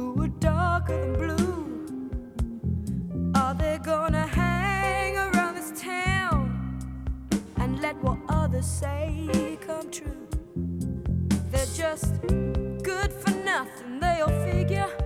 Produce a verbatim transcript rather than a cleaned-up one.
who are darker than blue? Are they gonna hang around this town and let what others say come true? They're just good for nothing, they all feel